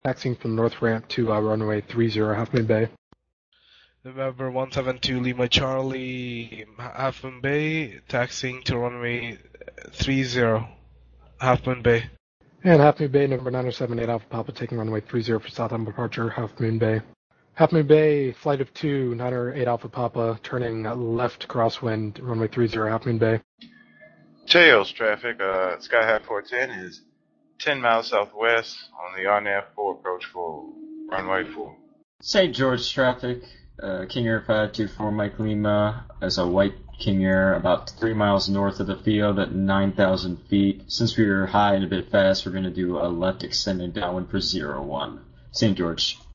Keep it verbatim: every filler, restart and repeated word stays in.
taxiing from north ramp to uh, runway three zero, Half Moon Bay. November one seven two Lima Charlie, Half Moon Bay, taxiing to runway three zero, Half Moon Bay. And Half Moon Bay, November nine oh seven eight Alpha Papa, taking runway three zero for southbound departure, Half Moon Bay. Half Moon Bay, flight of two, nine oh eight Alpha Papa, turning left crosswind, runway three zero, Half Moon Bay. Tails traffic, uh, Sky High four ten is ten miles southwest on the R N A V four approach for runway four. Saint George traffic, uh, King Air five two four Mike Lima as a white King Air about three miles north of the field at nine thousand feet. Since we were high and a bit fast, we're going to do a left extended downwind for zero one. Saint George.